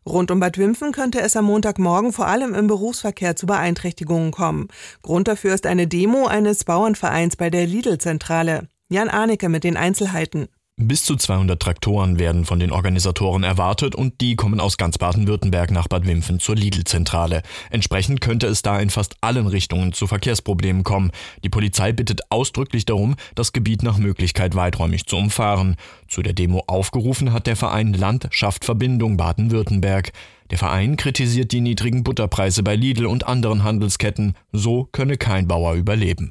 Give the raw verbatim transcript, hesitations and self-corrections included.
Rund um Bad Wimpfen könnte es am Montagmorgen vor allem im Berufsverkehr zu Beeinträchtigungen kommen. Grund dafür ist eine Demo eines Bauernvereins bei der Lidl-Zentrale. Jan Arnecke mit den Einzelheiten. Bis zu zweihundert Traktoren werden von den Organisatoren erwartet und die kommen aus ganz Baden-Württemberg nach Bad Wimpfen zur Lidl-Zentrale. Entsprechend könnte es da in fast allen Richtungen zu Verkehrsproblemen kommen. Die Polizei bittet ausdrücklich darum, das Gebiet nach Möglichkeit weiträumig zu umfahren. Zu der Demo aufgerufen hat der Verein Landschaft Verbindung Baden-Württemberg. Der Verein kritisiert die niedrigen Butterpreise bei Lidl und anderen Handelsketten. So könne kein Bauer überleben.